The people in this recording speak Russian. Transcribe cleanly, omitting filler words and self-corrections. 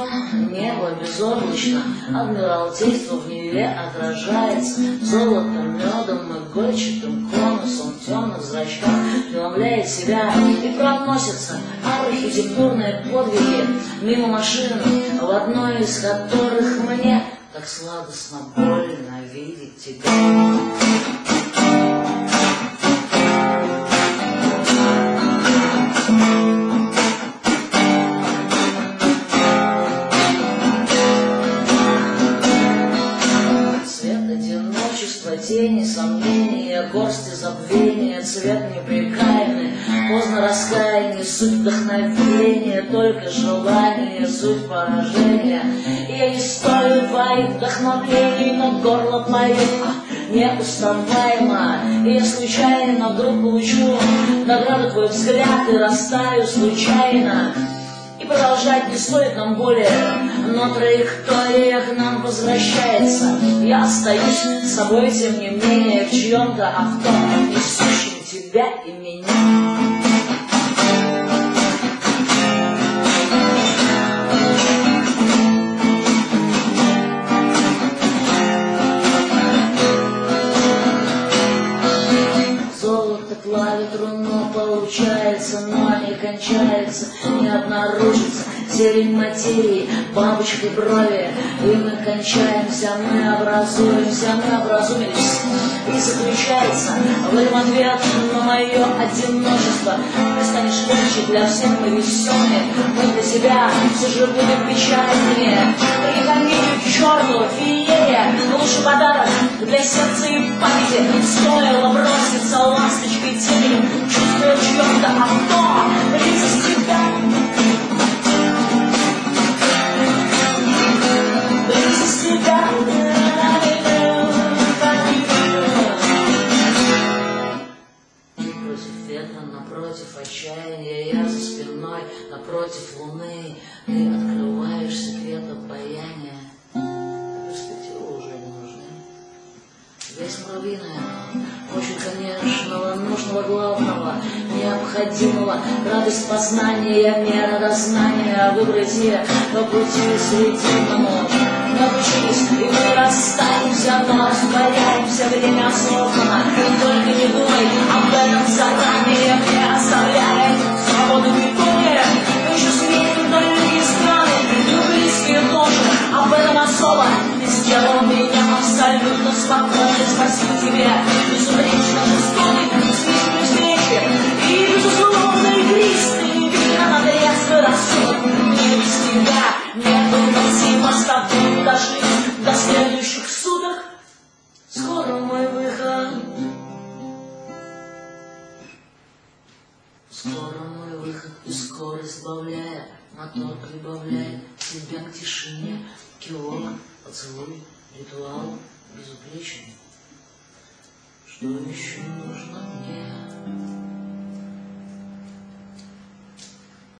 небо безоблачно, Адмиралтейство в Неве отражается золотом, медом, игольчатым конусом в темных зрачках преломляет себя и проносятся архитектурные подвиги мимо машин, в одной из которых мне так сладостно больно видеть тебя. Тени, сомнения, горсти забвения, цвет непрекаянный, поздно раскаяние, суть вдохновения, только желание, суть поражения. И я не стою твоих вдохновлений, но горло поет неуставаемо. И я случайно вдруг получу награду твой взгляд и растаю случайно. И продолжать не стоит нам более, но траектория к нам возвращается. Я остаюсь с собой, тем не менее, в чьем-то авто, несущем тебя и меня. Золото плавит руну, получается, но не кончается, не обнаружится зелень материи, бабочкой брови. И мы кончаемся, мы образуемся, мы образумились. И заключается в этом ответ на мое одиночество. Ты станешь легче, для всех мы веселые, мы для себя все же будем печальнее. Прикомите к черту, феерия, лучший подарок для сердца и памяти. Стоило броситься ласточкой тенью, чувствуя чье-то авто, близость тебя. Близость тебя. Против ветра, напротив отчаяния, я за спиной, напротив луны. Ты открываешь секрет обаяния. Перспективы уже не нужны. Здесь муравьиная, очень конечного, нужного, главного, необходимого, радость познания, мера дознания, выбрайте по пути срединному. Научись, и мы расстанемся, но растворяемся, время осознанно. Только не думай об этом заранее, мне оставляет свободу бегуния. Мы еще сменим далекие страны, и близкие тоже, об этом особо. Ты сделал меня абсолютно спокойным, спасибо тебе, безупречно жестокий, слишком встречи, и безусловно игристый, видно на трезвый рассудок. Не без тебя не выносимо с тобой дожить до следующих суток. Скоро мой выход, скоро мой выход, и скорость сбавляя, мотор прибавляет тебя к тишине. Кивок, поцелуй, ритуал безупречный. Что еще нужно мне?